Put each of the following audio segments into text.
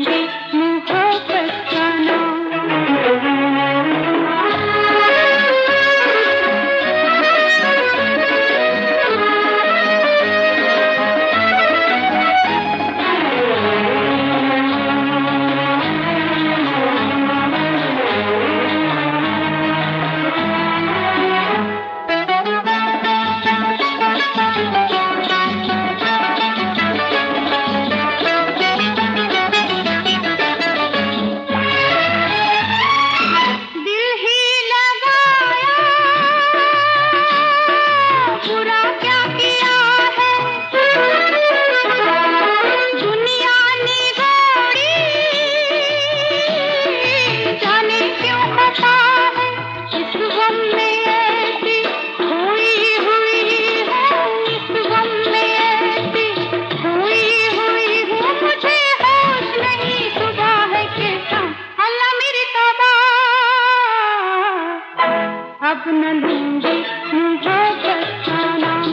लूंगी मोहब्बत का नाम। अब न लूंगी मोहब्बत का नाम।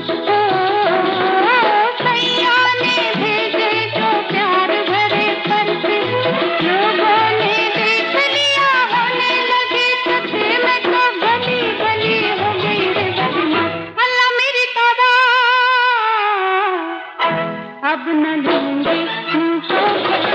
सैया ने भेजे जो प्यार भरे पर्चे, लोगों ने देख लिया होने लगे सच्चे, मैं तो गली गली हो गई रे बदनाम। अल्लाह मेरी तौबा, अब न लूंगी मोहब्बत